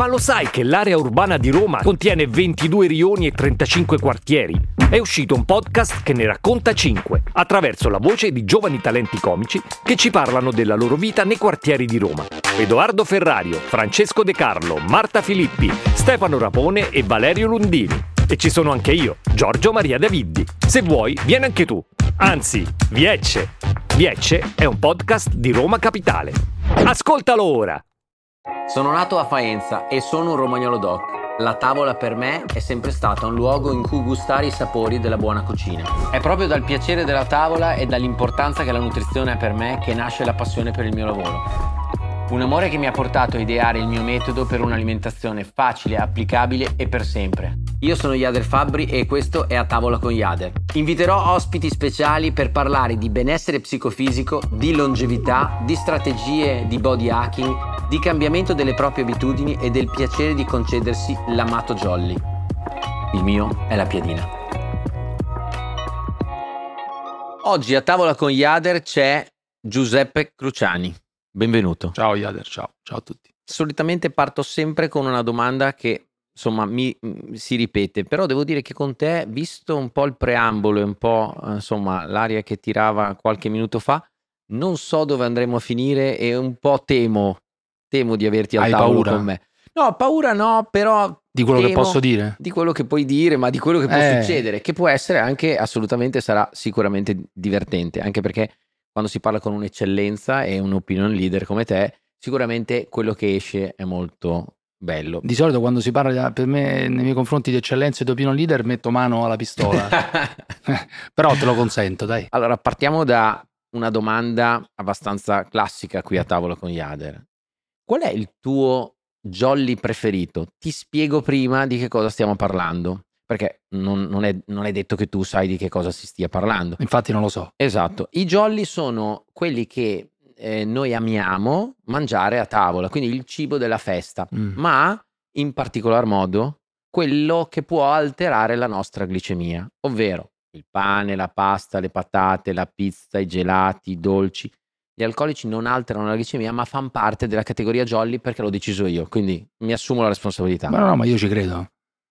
Ma lo sai che l'area urbana di Roma contiene 22 rioni e 35 quartieri? È uscito un podcast che ne racconta 5, attraverso la voce di giovani talenti comici che ci parlano della loro vita nei quartieri di Roma. Edoardo Ferrario, Francesco De Carlo, Marta Filippi, Stefano Rapone e Valerio Lundini. E ci sono anche io, Giorgio Maria Daviddi. Se vuoi, vieni anche tu. Anzi, Viecce. Viecce è un podcast di Roma Capitale. Ascoltalo ora! Sono nato a Faenza e sono un romagnolo doc. La tavola per me è sempre stata un luogo in cui gustare i sapori della buona cucina. È proprio dal piacere della tavola e dall'importanza che la nutrizione ha per me che nasce la passione per il mio lavoro. Un amore che mi ha portato a ideare il mio metodo per un'alimentazione facile, applicabile e per sempre. Io sono Jader Fabbri e questo è A Tavola con Jader. Inviterò ospiti speciali per parlare di benessere psicofisico, di longevità, di strategie di body hacking, di cambiamento delle proprie abitudini e del piacere di concedersi l'amato jolly. Il mio è la piadina. Oggi a Tavola con Jader c'è Giuseppe Cruciani. Benvenuto. Ciao Jader, ciao a tutti. Solitamente parto sempre con una domanda che insomma si ripete, però devo dire che con te, visto un po' il preambolo e un po' insomma l'aria che tirava qualche minuto fa, non so dove andremo a finire e un po' temo di averti al tavolo con me. No, paura no, però di quello che posso dire? Di quello che puoi dire, ma di quello che può succedere, che può essere anche assolutamente, sarà sicuramente divertente, anche perché quando si parla con un'eccellenza e un opinion leader come te, sicuramente quello che esce è molto bello. Di solito quando si parla per me, nei miei confronti di eccellenza e di opinion leader, metto mano alla pistola. Però te lo consento, dai. Allora, partiamo da una domanda abbastanza classica qui a Tavola con Jader. Qual è il tuo jolly preferito? Ti spiego prima di che cosa stiamo parlando, perché non è detto che tu sai di che cosa si stia parlando. Infatti non lo so. Esatto. I jolly sono quelli che noi amiamo mangiare a tavola, quindi il cibo della festa, ma in particolar modo quello che può alterare la nostra glicemia, ovvero il pane, la pasta, le patate, la pizza, i gelati, i dolci. Gli alcolici non alterano la glicemia, ma fanno parte della categoria jolly perché l'ho deciso io, quindi mi assumo la responsabilità. Ma io ci credo.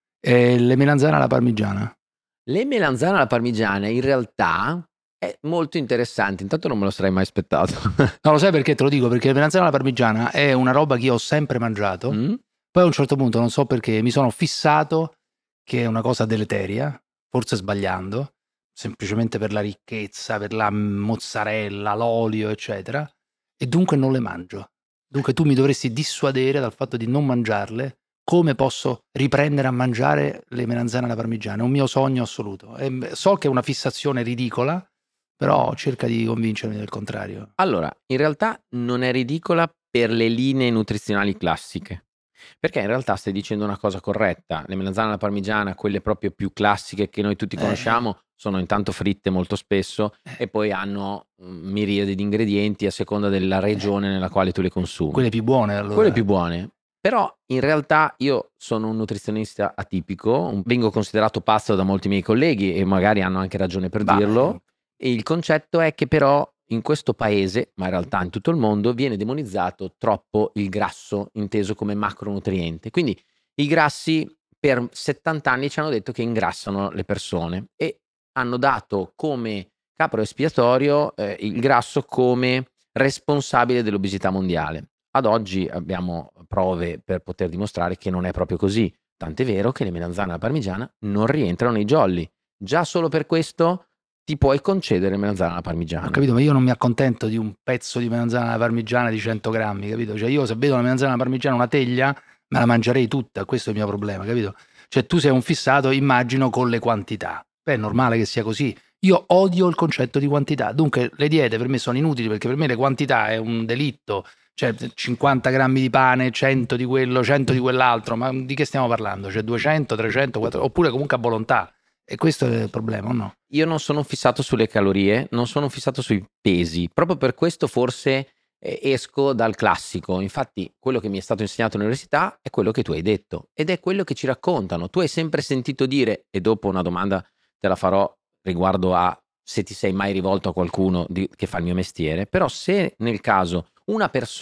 Le melanzane alla parmigiana? Le melanzane alla parmigiana in realtà è molto interessante, intanto non me lo sarei mai aspettato. No, lo sai perché te lo dico? Perché le melanzane alla parmigiana è una roba che io ho sempre mangiato, poi a un certo punto, non so perché, mi sono fissato che è una cosa deleteria, forse sbagliando, semplicemente per la ricchezza, per la mozzarella, l'olio, eccetera, e dunque non le mangio. Dunque tu mi dovresti dissuadere dal fatto di non mangiarle. Come posso riprendere a mangiare le melanzane alla parmigiana? È un mio sogno assoluto. So che è una fissazione ridicola, però cerca di convincermi del contrario. Allora, in realtà non è ridicola per le linee nutrizionali classiche, perché in realtà stai dicendo una cosa corretta. Le melanzane alla parmigiana, quelle proprio più classiche che noi tutti conosciamo, sono intanto fritte molto spesso e poi hanno miriadi di ingredienti a seconda della regione nella quale tu le consumi. Quelle più buone, allora. Quelle più buone. Però in realtà io sono un nutrizionista atipico, vengo considerato pazzo da molti miei colleghi e magari hanno anche ragione per dirlo. E il concetto è che però in questo paese, ma in realtà in tutto il mondo, viene demonizzato troppo il grasso inteso come macronutriente. Quindi i grassi per 70 anni ci hanno detto che ingrassano le persone e hanno dato come capro espiatorio il grasso come responsabile dell'obesità mondiale. Ad oggi abbiamo prove per poter dimostrare che non è proprio così, tant'è vero che le melanzane alla parmigiana non rientrano nei jolly. Già solo per questo ti puoi concedere melanzane alla parmigiana. Ho capito, ma io non mi accontento di un pezzo di melanzana alla parmigiana di 100 grammi, capito? Cioè io se vedo una melanzana alla parmigiana, una teglia, me la mangerei tutta, questo è il mio problema, capito? Cioè tu sei un fissato, immagino, con le quantità. Beh, è normale che sia così. Io odio il concetto di quantità, dunque le diete per me sono inutili perché per me le quantità è un delitto. Cioè 50 grammi di pane, 100 di quello, 100 di quell'altro, ma di che stiamo parlando? Cioè 200, 300, 400, oppure comunque a volontà. E questo è il problema, o no? Io non sono fissato sulle calorie, non sono fissato sui pesi, proprio per questo forse esco dal classico. Infatti quello che mi è stato insegnato all'università è quello che tu hai detto ed è quello che ci raccontano. Tu hai sempre sentito dire, e dopo una domanda te la farò riguardo a se ti sei mai rivolto a qualcuno che fa il mio mestiere, però se nel caso una persona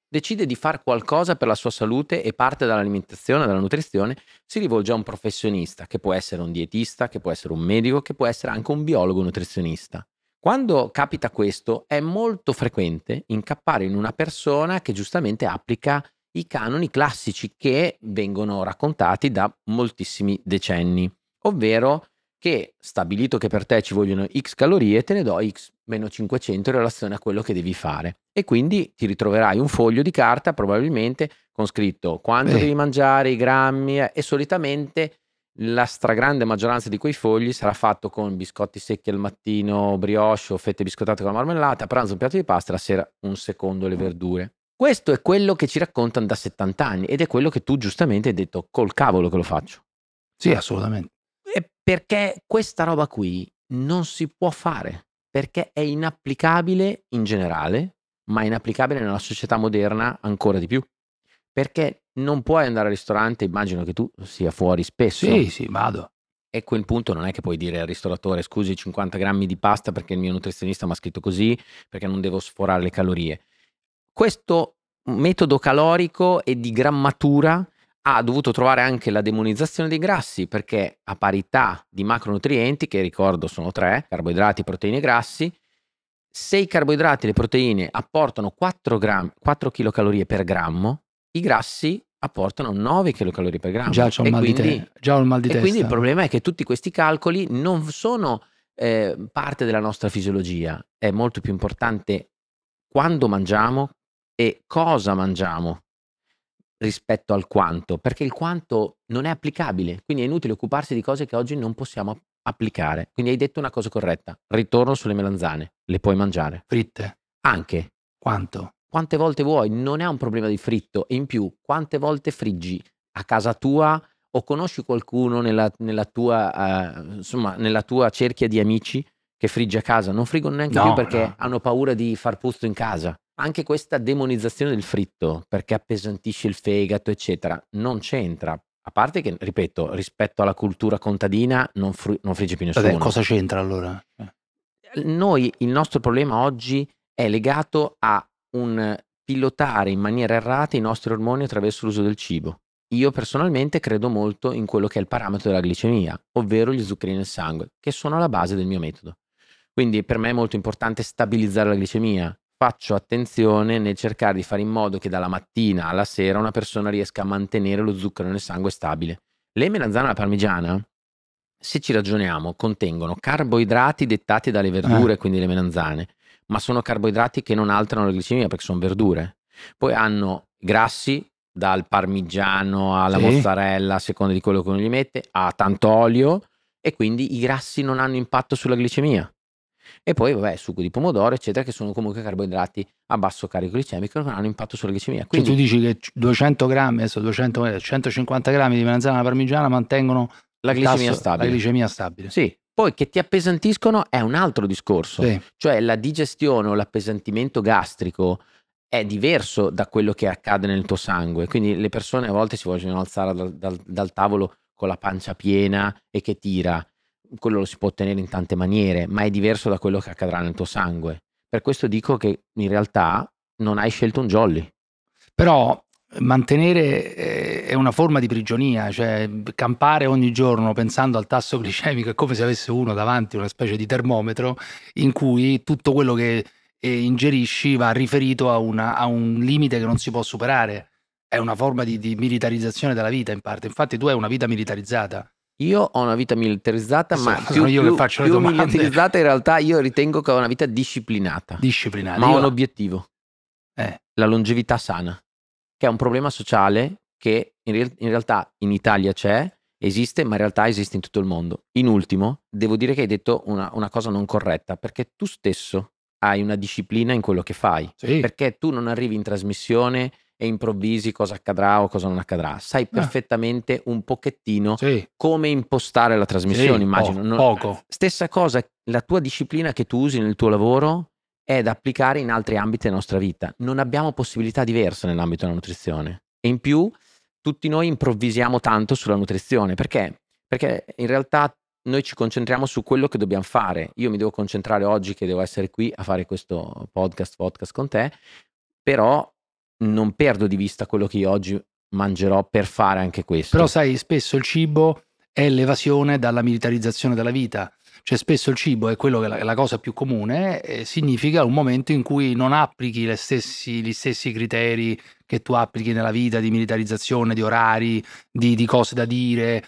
decide di fare qualcosa per la sua salute e parte dall'alimentazione, dalla nutrizione, si rivolge a un professionista, che può essere un dietista, che può essere un medico, che può essere anche un biologo nutrizionista. Quando capita questo, è molto frequente incappare in una persona che giustamente applica i canoni classici che vengono raccontati da moltissimi decenni, ovvero che, stabilito che per te ci vogliono X calorie, te ne do X meno 500 in relazione a quello che devi fare. E quindi ti ritroverai un foglio di carta probabilmente con scritto quanto devi mangiare, i grammi, e solitamente la stragrande maggioranza di quei fogli sarà fatto con biscotti secchi al mattino, brioche o fette biscottate con la marmellata, a pranzo un piatto di pasta, la sera un secondo le verdure. Questo è quello che ci raccontano da 70 anni ed è quello che tu giustamente hai detto, col cavolo che lo faccio. Sì, assolutamente. E perché questa roba qui non si può fare, perché è inapplicabile in generale, ma è inapplicabile nella società moderna ancora di più. Perché non puoi andare al ristorante, immagino che tu sia fuori spesso. Sì, vado. E a quel punto non è che puoi dire al ristoratore scusi 50 grammi di pasta perché il mio nutrizionista mi ha scritto così, perché non devo sforare le calorie. Questo metodo calorico e di grammatura ha dovuto trovare anche la demonizzazione dei grassi, perché a parità di macronutrienti, che ricordo sono 3, carboidrati, proteine e grassi, se i carboidrati e le proteine apportano 4 kcal per grammo, i grassi apportano 9 kcal per grammo. Già ho il mal di testa. Quindi il problema è che tutti questi calcoli non sono parte della nostra fisiologia. È molto più importante quando mangiamo e cosa mangiamo rispetto al quanto, perché il quanto non è applicabile, quindi è inutile occuparsi di cose che oggi non possiamo applicare. Quindi hai detto una cosa corretta, ritorno sulle melanzane, le puoi mangiare. Fritte? Anche. Quanto? Quante volte vuoi, non è un problema di fritto, e in più, quante volte friggi a casa tua o conosci qualcuno nella tua cerchia di amici che frigge a casa? Non friggono neanche più perché hanno paura di far puzzo in casa. Anche questa demonizzazione del fritto, perché appesantisce il fegato, eccetera, non c'entra. A parte che, ripeto, rispetto alla cultura contadina non frigge più nessuno. Cosa c'entra allora? Il nostro problema oggi è legato a un pilotare in maniera errata i nostri ormoni attraverso l'uso del cibo. Io personalmente credo molto in quello che è il parametro della glicemia, ovvero gli zuccheri nel sangue, che sono alla base del mio metodo. Quindi per me è molto importante stabilizzare la glicemia. Faccio attenzione nel cercare di fare in modo che dalla mattina alla sera una persona riesca a mantenere lo zucchero nel sangue stabile. Le melanzane alla parmigiana, se ci ragioniamo, contengono carboidrati dettati dalle verdure, quindi le melanzane, ma sono carboidrati che non alterano la glicemia perché sono verdure. Poi hanno grassi, dal parmigiano alla mozzarella, a seconda di quello che uno gli mette, a tanto olio, e quindi i grassi non hanno impatto sulla glicemia. E poi, succo di pomodoro, eccetera, che sono comunque carboidrati a basso carico glicemico che non hanno impatto sulla glicemia. Quindi, cioè tu dici che 200 grammi, adesso 150 grammi di melanzana alla parmigiana mantengono la glicemia stabile. La glicemia stabile. Sì. Poi che ti appesantiscono è un altro discorso. Sì. Cioè la digestione o l'appesantimento gastrico è diverso da quello che accade nel tuo sangue. Quindi le persone a volte si vogliono alzare dal tavolo con la pancia piena e che tira. Quello lo si può ottenere in tante maniere, ma è diverso da quello che accadrà nel tuo sangue. Per questo dico che in realtà non hai scelto un jolly. Però mantenere è una forma di prigionia, cioè campare ogni giorno pensando al tasso glicemico è come se avesse uno davanti una specie di termometro in cui tutto quello che ingerisci va riferito a un limite che non si può superare. È una forma di militarizzazione della vita in parte. Infatti tu hai una vita militarizzata. Io ho una vita militarizzata, ma più militarizzata in realtà io ritengo che ho una vita disciplinata. Ma ho un obiettivo. La longevità sana, che è un problema sociale che in realtà in Italia esiste, ma in realtà esiste in tutto il mondo. In ultimo, devo dire che hai detto una cosa non corretta, perché tu stesso hai una disciplina in quello che fai. Sì. Perché tu non arrivi in trasmissione e improvvisi cosa accadrà o cosa non accadrà. Sai perfettamente un pochettino come impostare la trasmissione, immagino. Poco. Stessa cosa, la tua disciplina che tu usi nel tuo lavoro è da applicare in altri ambiti della nostra vita. Non abbiamo possibilità diverse nell'ambito della nutrizione. E in più, tutti noi improvvisiamo tanto sulla nutrizione. Perché? Perché in realtà noi ci concentriamo su quello che dobbiamo fare. Io mi devo concentrare oggi che devo essere qui a fare questo podcast con te, però non perdo di vista quello che io oggi mangerò per fare anche questo. Però sai, spesso il cibo è l'evasione dalla militarizzazione della vita. Cioè spesso il cibo è quello che è la cosa più comune, significa un momento in cui non applichi gli stessi criteri che tu applichi nella vita di militarizzazione, di orari, di cose da dire,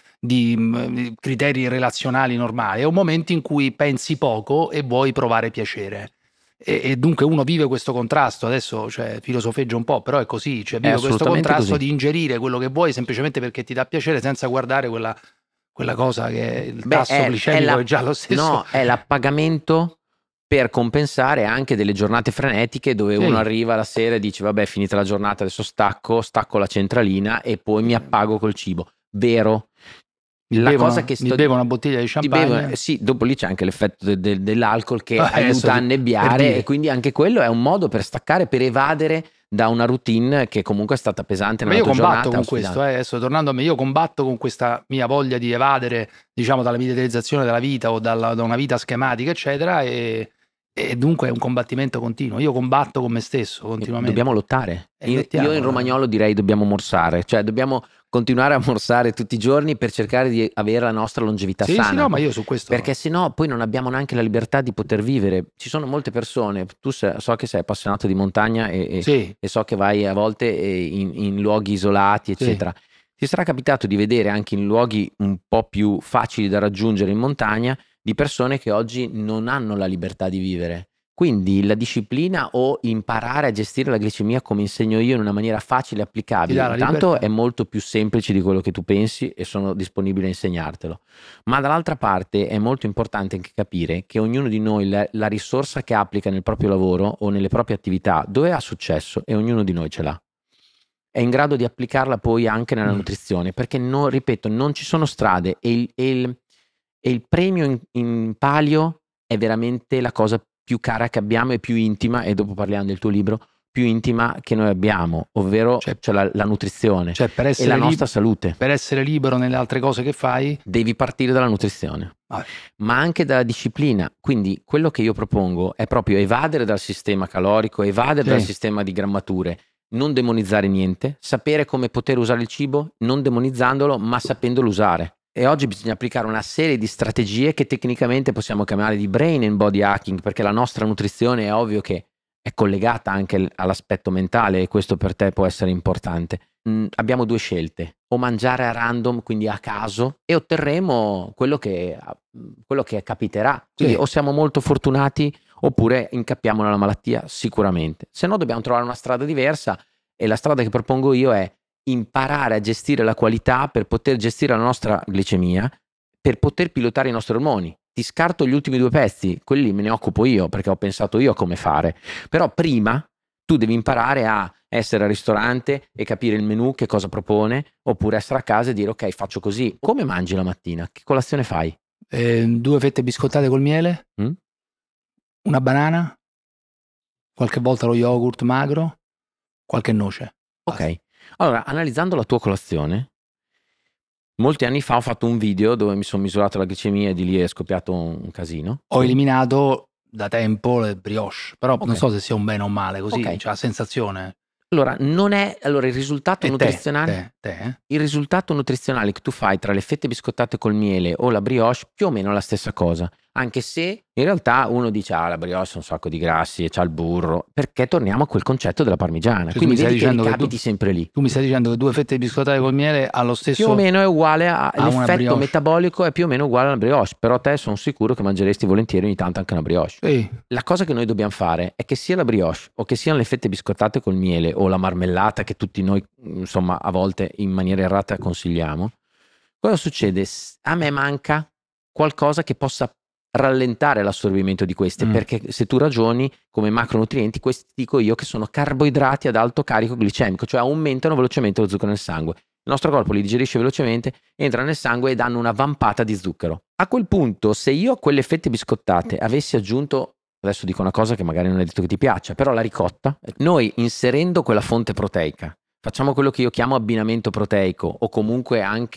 di criteri relazionali normali. È un momento in cui pensi poco e vuoi provare piacere. E dunque uno vive questo contrasto, adesso filosofeggio un po', però è così, cioè vive questo contrasto così. di ingerire quello che vuoi semplicemente perché ti dà piacere senza guardare quella cosa che il tasso glicemico è già lo stesso. No, è l'appagamento per compensare anche delle giornate frenetiche dove uno arriva la sera e dice vabbè, finita la giornata, adesso stacco la centralina e poi mi appago col cibo. Vero? Mi bevo una bottiglia di champagne. Sì, dopo lì c'è anche l'effetto dell'alcol che aiuta a annebbiare, e quindi anche quello è un modo per staccare, per evadere da una routine che comunque è stata pesante nella tua giornata. Ma io combatto con questo, adesso tornando a me, io combatto con questa mia voglia di evadere, diciamo, dalla militarizzazione della vita o da una vita schematica, eccetera, e dunque è un combattimento continuo. Io combatto con me stesso continuamente. Dobbiamo lottare. Io in romagnolo direi dobbiamo morsare, cioè dobbiamo continuare a morsare tutti i giorni per cercare di avere la nostra longevità sana. Sì, no, ma io su questo... Perché sennò poi non abbiamo neanche la libertà di poter vivere. Ci sono molte persone, so che sei appassionato di montagna e so che vai a volte in luoghi isolati, eccetera. Sì. Ti sarà capitato di vedere anche in luoghi un po' più facili da raggiungere in montagna di persone che oggi non hanno la libertà di vivere. Quindi la disciplina o imparare a gestire la glicemia come insegno io in una maniera facile e applicabile, intanto è molto più semplice di quello che tu pensi e sono disponibile a insegnartelo. Ma dall'altra parte è molto importante anche capire che ognuno di noi la risorsa che applica nel proprio lavoro o nelle proprie attività, dove ha successo, e ognuno di noi ce l'ha. È in grado di applicarla poi anche nella nutrizione, perché ripeto, non ci sono strade e il premio in palio è veramente la cosa più cara che abbiamo e più intima, e dopo parliamo del tuo libro, più intima che noi abbiamo, ovvero la nutrizione e la nostra salute. Per essere libero nelle altre cose che fai devi partire dalla nutrizione, ma anche dalla disciplina. Quindi quello che io propongo è proprio evadere dal sistema calorico, evadere dal sistema di grammature, non demonizzare niente, sapere come poter usare il cibo, non demonizzandolo ma sapendolo usare. E oggi bisogna applicare una serie di strategie che tecnicamente possiamo chiamare di brain and body hacking, perché la nostra nutrizione è ovvio che è collegata anche all'aspetto mentale, e questo per te può essere importante. Abbiamo due scelte: o mangiare a random, quindi a caso, e otterremo quello che capiterà. Quindi o siamo molto fortunati oppure incappiamo nella malattia, sicuramente. Se no dobbiamo trovare una strada diversa, e la strada che propongo io è imparare a gestire la qualità per poter gestire la nostra glicemia, per poter pilotare i nostri ormoni. Ti scarto gli ultimi due pezzi, quelli me ne occupo io perché ho pensato io a come fare, però prima tu devi imparare a essere al ristorante e capire il menù, che cosa propone, oppure essere a casa e dire ok, faccio così. Come mangi la mattina? Che colazione fai? 2 fette biscottate col miele, una banana, qualche volta lo yogurt magro, qualche noce. Ok. Allora, analizzando la tua colazione, molti anni fa ho fatto un video dove mi sono misurato la glicemia e di lì è scoppiato un casino. Ho eliminato da tempo le brioche, però non so se sia un bene o un male, così c'è la sensazione. Allora, il risultato nutrizionale il risultato nutrizionale che tu fai tra le fette biscottate col miele o la brioche più o meno è la stessa cosa, anche se in realtà uno dice la brioche ha un sacco di grassi e c'ha il burro, perché torniamo a quel concetto della parmigiana, quindi vedi che ricapiti sempre lì. Tu mi stai dicendo che 2 fette biscottate col miele ha lo stesso, più o meno è uguale all'effetto metabolico, è più o meno uguale alla brioche, però te sono sicuro che mangeresti volentieri ogni tanto anche una brioche. La cosa che noi dobbiamo fare è che sia la brioche o che siano le fette biscottate col miele o la marmellata che tutti noi insomma a volte in maniera errata consigliamo, cosa succede? A me manca qualcosa che possa rallentare l'assorbimento di queste, perché se tu ragioni come macronutrienti, questi dico io che sono carboidrati ad alto carico glicemico, cioè aumentano velocemente lo zucchero nel sangue. Il nostro corpo li digerisce velocemente, entra nel sangue e danno una vampata di zucchero. A quel punto, se io a quelle fette biscottate avessi aggiunto, adesso dico una cosa che magari non è detto che ti piaccia, però la ricotta, noi inserendo quella fonte proteica facciamo quello che io chiamo abbinamento proteico, o comunque anche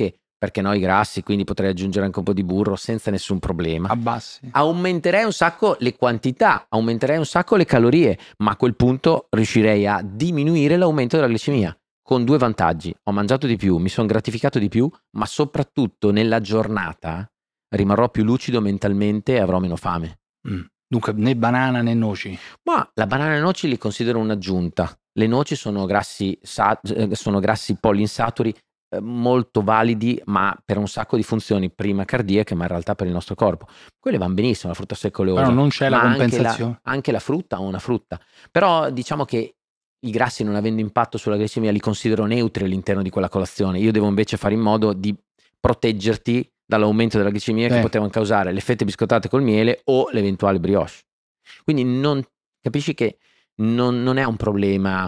perché no i grassi, quindi potrei aggiungere anche un po' di burro senza nessun problema. Abbassi. Aumenterei un sacco le quantità, aumenterei un sacco le calorie, ma a quel punto riuscirei a diminuire l'aumento della glicemia, con 2 vantaggi: ho mangiato di più, mi sono gratificato di più, ma soprattutto nella giornata rimarrò più lucido mentalmente e avrò meno fame. Dunque né banana né noci. Ma la banana e le noci li considero un'aggiunta. Le noci sono grassi poliinsaturi molto validi, ma per un sacco di funzioni, prima cardiache, ma in realtà per il nostro corpo. Quelle vanno benissimo, la frutta secca oleosa. Però non c'è la ma compensazione. Anche la frutta o una frutta. Però diciamo che i grassi, non avendo impatto sulla glicemia, li considero neutri all'interno di quella colazione. Io devo invece fare in modo di proteggerti dall'aumento della glicemia che potevano causare le fette biscottate col miele o l'eventuale brioche. Quindi capisci che non è un problema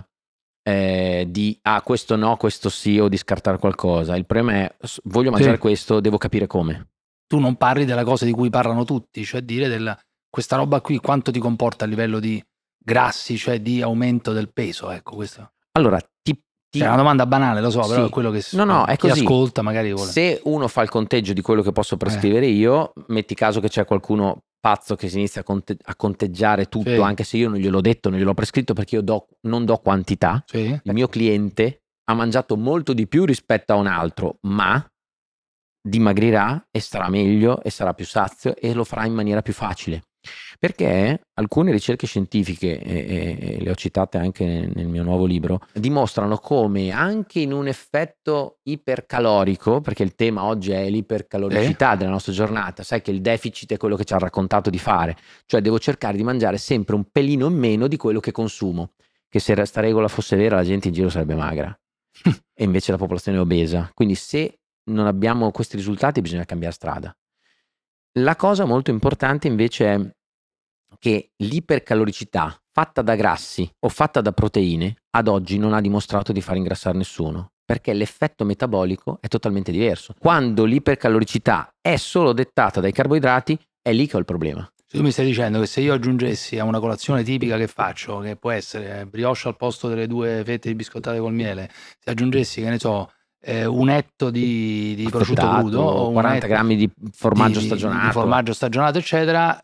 di questo no, questo sì, o di scartare qualcosa. Il problema è: voglio mangiare questo, devo capire come. Tu non parli della cosa di cui parlano tutti, cioè dire questa roba qui quanto ti comporta a livello di grassi, cioè di aumento del peso, ecco questo. Allora, è una domanda banale, lo so, sì. però è quello che è chi così. ascolta magari vuole. Se uno fa il conteggio di quello che posso prescrivere io, metti caso che c'è qualcuno pazzo che si inizia a conteggiare tutto, anche se io non gliel'ho detto, non gliel'ho prescritto, perché io non do quantità. Il mio cliente ha mangiato molto di più rispetto a un altro, ma dimagrirà e starà meglio e sarà più sazio e lo farà in maniera più facile. Perché alcune ricerche scientifiche, e le ho citate anche nel mio nuovo libro, dimostrano come anche in un effetto ipercalorico, perché il tema oggi è l'ipercaloricità della nostra giornata, sai che il deficit è quello che ci ha raccontato di fare, cioè devo cercare di mangiare sempre un pelino in meno di quello che consumo, che se sta regola fosse vera la gente in giro sarebbe magra e invece la popolazione è obesa. Quindi se non abbiamo questi risultati bisogna cambiare strada. La cosa molto importante invece è che l'ipercaloricità fatta da grassi o fatta da proteine ad oggi non ha dimostrato di far ingrassare nessuno, perché l'effetto metabolico è totalmente diverso. Quando l'ipercaloricità è solo dettata dai carboidrati, è lì che ho il problema. Tu mi stai dicendo che se io aggiungessi a una colazione tipica che faccio, che può essere brioche al posto delle 2 fette di biscottate col miele, se aggiungessi, che ne so, un etto di prosciutto crudo o 40 grammi di formaggio stagionato, di formaggio stagionato eccetera,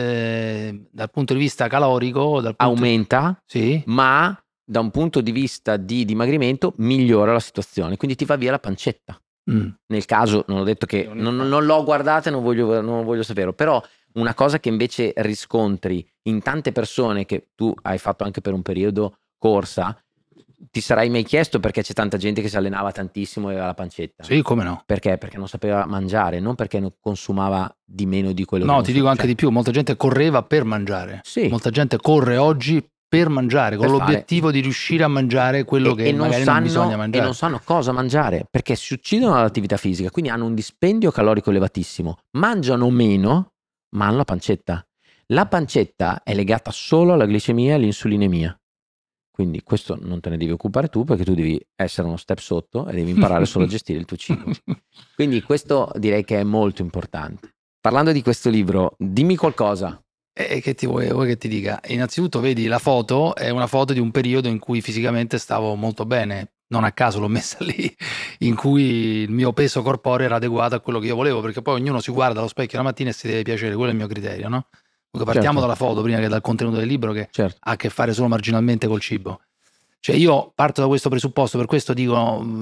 dal punto di vista calorico aumenta, ma da un punto di vista di dimagrimento migliora la situazione, quindi ti va via la pancetta. Nel caso, non ho detto che non l'ho guardata e non voglio saperlo, però una cosa che invece riscontri in tante persone, che tu hai fatto anche per un periodo corsa, ti sarai mai chiesto perché c'è tanta gente che si allenava tantissimo e aveva la pancetta? Sì, come no? Perché? Perché non sapeva mangiare, non perché non consumava di meno di quello che No, ti dico anche di più, molta gente correva per mangiare. Molta gente corre oggi per mangiare, con l'obiettivo di riuscire a mangiare quello che magari non bisogna mangiare. E non sanno cosa mangiare, perché si uccidono all'attività fisica, quindi hanno un dispendio calorico elevatissimo, mangiano meno, ma hanno la pancetta. La pancetta è legata solo alla glicemia e all'insulinemia. Quindi questo non te ne devi occupare tu, perché tu devi essere uno step sotto e devi imparare solo a gestire il tuo cibo. Quindi questo direi che è molto importante. Parlando di questo libro, dimmi qualcosa. Che vuoi che ti dica? Innanzitutto vedi la foto, è una foto di un periodo in cui fisicamente stavo molto bene, non a caso l'ho messa lì, in cui il mio peso corporeo era adeguato a quello che io volevo, perché poi ognuno si guarda allo specchio la mattina e si deve piacere, quello è il mio criterio, no? Partiamo dalla foto prima che dal contenuto del libro, che ha a che fare solo marginalmente col cibo. Cioè io parto da questo presupposto, per questo dico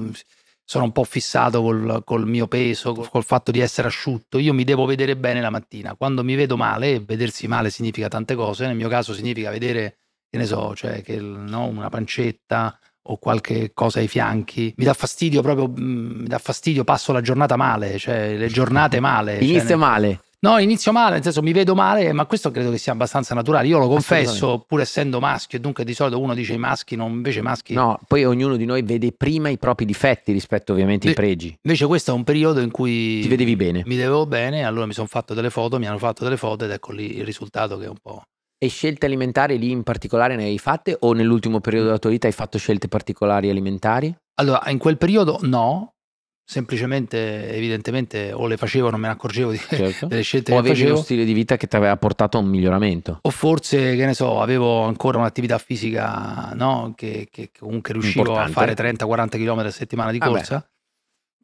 sono un po' fissato col mio peso, col fatto di essere asciutto. Io mi devo vedere bene la mattina. Quando mi vedo male, e vedersi male significa tante cose, nel mio caso significa vedere, che ne so, cioè che una pancetta o qualche cosa ai fianchi, mi dà fastidio proprio, passo la giornata male, cioè le giornate male. Inizia male. No, inizio male, nel senso mi vedo male, ma questo credo che sia abbastanza naturale. Io lo confesso, pur essendo maschio, e dunque di solito uno dice i maschi, invece i maschi... No, poi ognuno di noi vede prima i propri difetti rispetto ovviamente ai pregi. Invece questo è un periodo in cui... Ti vedevi bene. Mi vedevo bene, allora mi sono fatto delle foto, mi hanno fatto delle foto ed ecco lì il risultato che è un po'... E scelte alimentari lì in particolare ne hai fatte, o nell'ultimo periodo della tua vita hai fatto scelte particolari alimentari? Allora, in quel periodo no. Semplicemente, evidentemente, o le facevo o non me ne accorgevo delle scelte o che avevi facevo. uno stile di vita che ti aveva portato a un miglioramento. O forse, che ne so, avevo ancora un'attività fisica, no? Che comunque riuscivo a fare 30-40 km a settimana di corsa.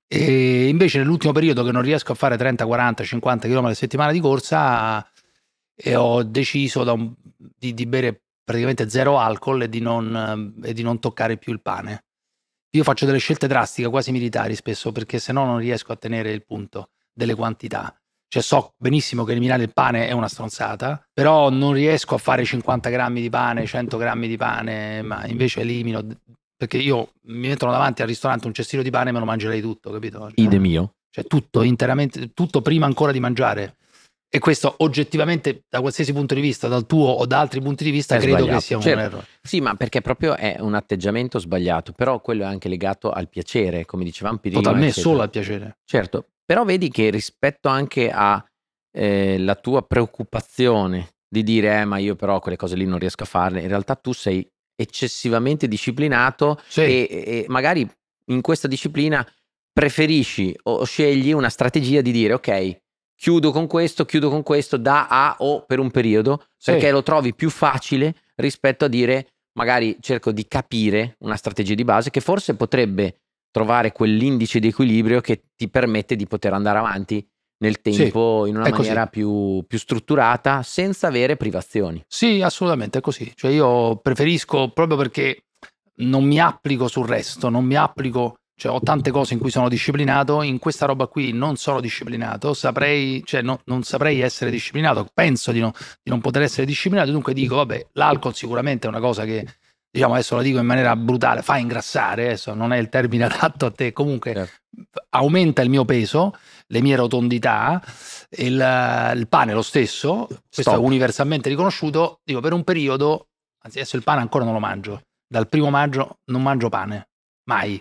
E invece nell'ultimo periodo che non riesco a fare 30, 40, 50 km a settimana di corsa, e ho deciso di bere praticamente zero alcol e di non toccare più il pane. Io faccio delle scelte drastiche, quasi militari spesso, perché se no non riesco a tenere il punto delle quantità. Cioè so benissimo che eliminare il pane è una stronzata, però non riesco a fare 50 grammi di pane, 100 grammi di pane, ma invece elimino, perché io mi mettono davanti al ristorante un cestino di pane e me lo mangerei tutto, capito? Idem io. Cioè tutto, interamente, tutto prima ancora di mangiare. E questo oggettivamente, da qualsiasi punto di vista, dal tuo o da altri punti di vista, credo sbagliato. che sia un Certo. errore. Sì, ma perché proprio è un atteggiamento sbagliato, però quello è anche legato al piacere, come dicevamo prima. Totalmente, eccetera. solo al piacere. Certo, però vedi che rispetto anche a la tua preoccupazione di dire ma io però quelle cose lì non riesco a farle, in realtà tu sei eccessivamente disciplinato, Sì. e magari in questa disciplina preferisci o scegli una strategia di dire ok, chiudo con questo da A o per un periodo, Sì. perché lo trovi più facile rispetto a dire magari cerco di capire una strategia di base che forse potrebbe trovare quell'indice di equilibrio che ti permette di poter andare avanti nel tempo in una è così. maniera più strutturata, senza avere privazioni. Sì, assolutamente è così. Cioè io preferisco, proprio perché non mi applico sul resto, non mi applico, cioè ho tante cose in cui sono disciplinato, in questa roba qui non sono disciplinato, non saprei essere disciplinato, penso di non poter essere disciplinato, dunque dico vabbè, l'alcol sicuramente è una cosa che, diciamo, adesso la dico in maniera brutale, fa ingrassare, adesso non è il termine adatto a te, comunque Certo. aumenta il mio peso, le mie rotondità, il pane lo stesso, questo Stop. è universalmente riconosciuto, dico per un periodo, anzi adesso il pane ancora non lo mangio, dal 1° maggio non mangio pane, mai.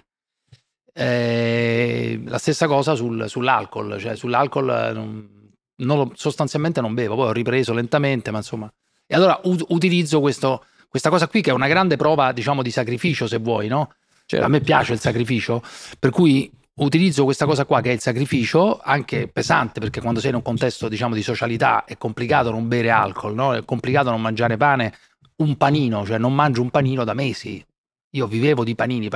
La stessa cosa sull'alcol, cioè sull'alcol sostanzialmente non bevo, poi ho ripreso lentamente, ma insomma. E allora utilizzo questa cosa qui che è una grande prova, diciamo, di sacrificio, se vuoi, no? Certo. A me piace il sacrificio, per cui utilizzo questa cosa qua che è il sacrificio, anche pesante, perché quando sei in un contesto, diciamo, di socialità è complicato non bere alcol, no? È complicato non mangiare pane, un panino, cioè non mangio un panino da mesi. Io vivevo di panini,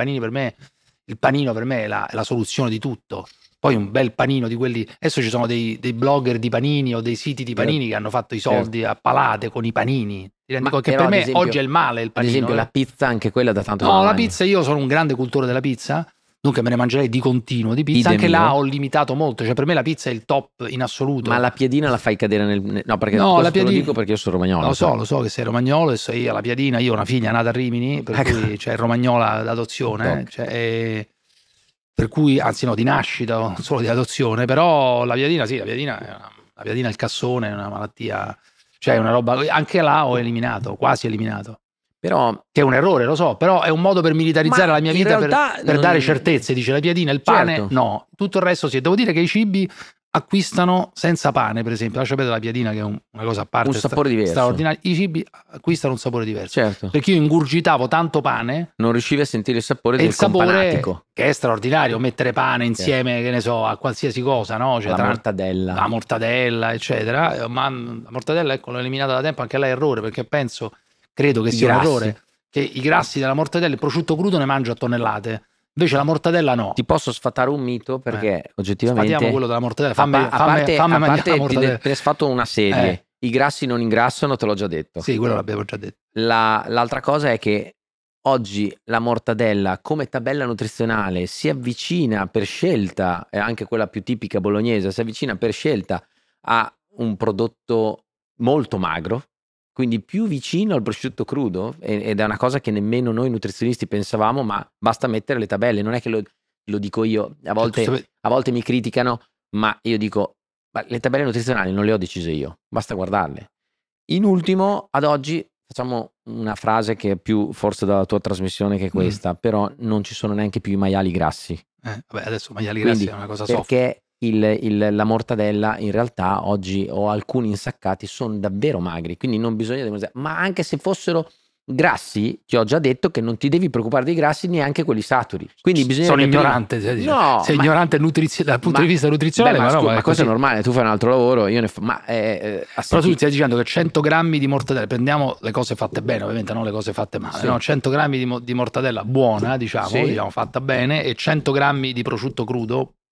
il panino per me è la soluzione di tutto. Poi un bel panino di quelli, adesso ci sono dei blogger di panini o dei siti di panini che hanno fatto i soldi a palate con i panini. Ti rendi conto che per me oggi è il male il panino. Ad esempio la pizza, anche quella da tanto. No, la pizza, io sono un grande cultore della pizza, dunque me ne mangerei di continuo di pizza. Anche là ho limitato molto, cioè per me la pizza è il top in assoluto. Ma la piadina la fai cadere no, perché la piadina, lo dico perché io sono romagnolo. Lo so che sei romagnolo e sei la piadina, io ho una figlia nata a Rimini, per cui c'è romagnola d'adozione, cioè, per cui, anzi no, di nascita, solo di adozione, però la piadina sì, la piadina il cassone è una malattia, cioè è una roba, anche là ho eliminato, quasi eliminato. Però, che è un errore, lo so, però è un modo per militarizzare la mia vita, per dare certezze. Dice la piadina, il pane, certo. No, tutto il resto sì. Devo dire che i cibi acquistano senza pane, per esempio, lascia perdere la piadina che è una cosa a parte, un sapore diverso, straordinario. I cibi acquistano un sapore diverso, certo. Perché io ingurgitavo tanto pane, non riuscivi a sentire il sapore del companatico, sapore che è straordinario, mettere pane insieme, certo. Che ne so, a qualsiasi cosa, no? Cioè, la mortadella, eccetera. Ma la mortadella, ecco, l'ho eliminata da tempo, anche là è errore, perché credo che sia un errore, che i grassi della mortadella, il prosciutto crudo ne mangio a tonnellate, invece la mortadella no. Ti posso sfatare un mito, perché oggettivamente sfatiamo quello della mortadella, fammi a parte la mortadella. Ti hai fatto una serie, i grassi non ingrassano, te l'ho già detto. Sì, quello l'abbiamo già detto. L'altra cosa è che oggi la mortadella come tabella nutrizionale si avvicina per scelta, e anche quella più tipica bolognese, si avvicina per scelta a un prodotto molto magro, quindi più vicino al prosciutto crudo, ed è una cosa che nemmeno noi nutrizionisti pensavamo, ma basta mettere le tabelle, non è che lo dico io, a volte mi criticano, ma io dico, ma le tabelle nutrizionali non le ho decise io, basta guardarle. In ultimo, ad oggi, facciamo una frase che è più forse dalla tua trasmissione che questa, però non ci sono neanche più i maiali grassi. Vabbè, adesso maiali grassi è una cosa soft. Perché la mortadella in realtà oggi, o alcuni insaccati, sono davvero magri, quindi non bisogna demonizzare. Ma anche se fossero grassi, ti ho già detto che non ti devi preoccupare dei grassi, neanche quelli saturi. Quindi bisogna sono ignorante, sei ignorante dal punto di vista nutrizionale, ma questo è normale, tu fai un altro lavoro, io ne fa, però tu stai dicendo che 100 grammi di mortadella, prendiamo le cose fatte bene, ovviamente non le cose fatte male, sì. No? 100 grammi di mortadella buona, diciamo, fatta bene, e 100 grammi di prosciutto crudo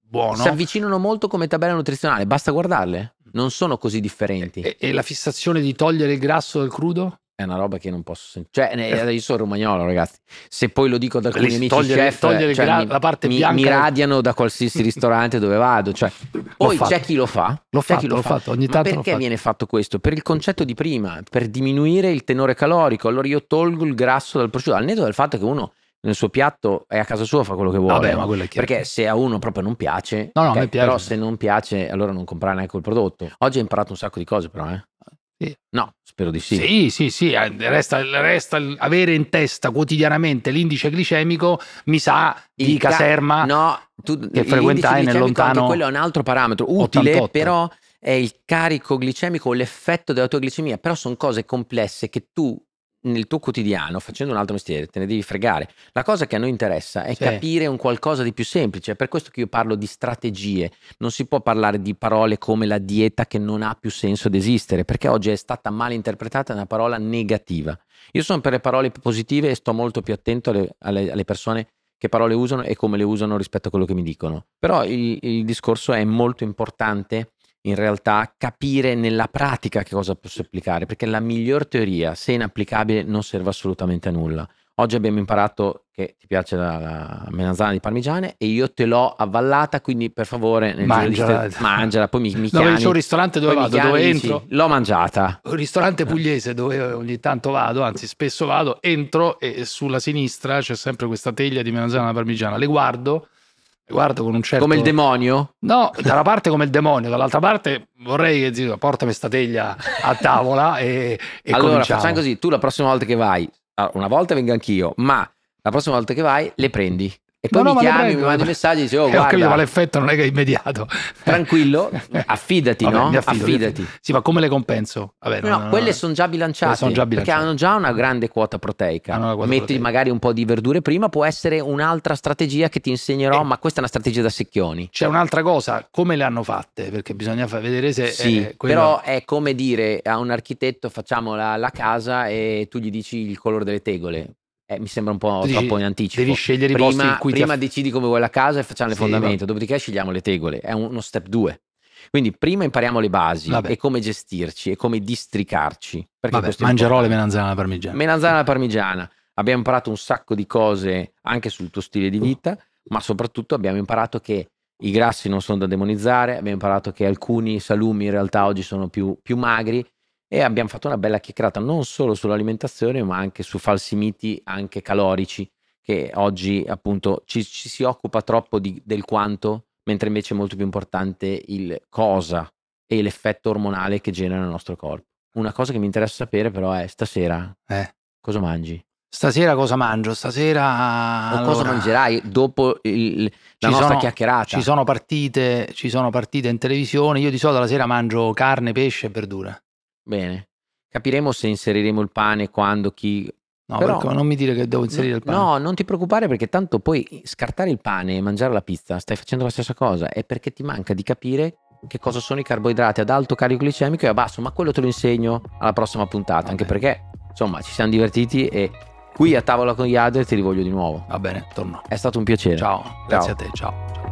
buono. Si avvicinano molto come tabella nutrizionale, basta guardarle, non sono così differenti. E la fissazione di togliere il grasso dal crudo? È una roba che non posso sentire. Cioè, io sono romagnolo, ragazzi. Se poi lo dico ad alcuni amici chef, togliere la parte bianca. Mi radiano da qualsiasi ristorante dove vado. Cioè, poi c'è chi lo fa. L'ho fatto, ogni tanto. Ma perché viene fatto questo? Per il concetto di prima, per diminuire il tenore calorico. Allora io tolgo il grasso dal prosciutto, al netto del fatto che uno nel suo piatto è a casa sua, fa quello che vuole. Vabbè, ma quello è chiaro. Perché se a uno proprio non piace, no, a me piace. Però se non piace, allora non comprare neanche quel prodotto. Oggi ho imparato un sacco di cose, però, Sì. No, spero di sì. Sì, resta avere in testa quotidianamente l'indice glicemico, mi sa di caserma. No, che frequentai nel lontano. Anche quello è un altro parametro utile, 88. però è il carico glicemico o l'effetto della tua glicemia. Però sono cose complesse che tu nel tuo quotidiano, facendo un altro mestiere, te ne devi fregare. La cosa che a noi interessa è capire un qualcosa di più semplice. È per questo che io parlo di strategie. Non si può parlare di parole come la dieta, che non ha più senso di esistere, perché oggi è stata mal interpretata una parola negativa. Io sono per le parole positive e sto molto più attento alle persone che parole usano e come le usano rispetto a quello che mi dicono. Però il discorso è molto importante in realtà capire nella pratica che cosa posso applicare, perché la miglior teoria, se inapplicabile, non serve assolutamente a nulla. Oggi abbiamo imparato che ti piace la melanzana di parmigiane e io te l'ho avvallata, quindi per favore mangiala, poi mi chiami. C'è un ristorante dove vado, dove entro. L'ho mangiata. Un ristorante pugliese dove ogni tanto vado, anzi spesso vado, entro e sulla sinistra c'è sempre questa teglia di melanzana alla parmigiana. Le guardo con un certo... Come il demonio? No, da una parte come il demonio, dall'altra parte vorrei che zio, portami sta teglia a tavola e allora cominciamo. Facciamo così, tu la prossima volta che vai, una volta vengo anch'io, ma la prossima volta che vai le prendi. E poi mi chiami, mi mandi messaggi e dici, oh guarda, capito, ma l'effetto non è che è immediato. Tranquillo, affidati. Vabbè, no? Affidati. Sì, ma come le compenso? Vabbè, quelle sono già bilanciate, perché hanno già una grande quota proteica. Metti magari un po' di verdure prima, può essere un'altra strategia che ti insegnerò, ma questa è una strategia da secchioni. C'è un'altra cosa, come le hanno fatte? Perché bisogna vedere se sì, però è come dire a un architetto facciamo la casa e tu gli dici il colore delle tegole. Mi sembra un po' troppo in anticipo. Devi scegliere i posti in cui prima decidi come vuoi la casa e facciamo le fondamenta, dopodiché scegliamo le tegole. È uno step 2. Quindi prima impariamo le basi e come gestirci e come districarci. Mangerò le melanzane alla parmigiana. Melanzana alla parmigiana. Abbiamo imparato un sacco di cose anche sul tuo stile di vita, ma soprattutto abbiamo imparato che i grassi non sono da demonizzare, abbiamo imparato che alcuni salumi in realtà oggi sono più magri. E abbiamo fatto una bella chiacchierata non solo sull'alimentazione ma anche su falsi miti anche calorici, che oggi appunto ci si occupa troppo del quanto, mentre invece è molto più importante il cosa e l'effetto ormonale che genera nel nostro corpo. Una cosa che mi interessa sapere però è stasera cosa mangi? Stasera cosa mangio? Stasera cosa mangerai dopo la nostra chiacchierata? Ci sono partite in televisione. Io di solito la sera mangio carne, pesce e verdura. Bene, capiremo se inseriremo il pane quando chi... No, però non mi dire che devo inserire il pane. No, non ti preoccupare, perché tanto poi scartare il pane e mangiare la pizza stai facendo la stessa cosa, è perché ti manca di capire che cosa sono i carboidrati ad alto carico glicemico e a basso, ma quello te lo insegno alla prossima puntata, anche perché insomma ci siamo divertiti e qui a tavola con gli Adler ti rivoglio di nuovo. Va bene, torno. È stato un piacere. Ciao, grazie a te, ciao.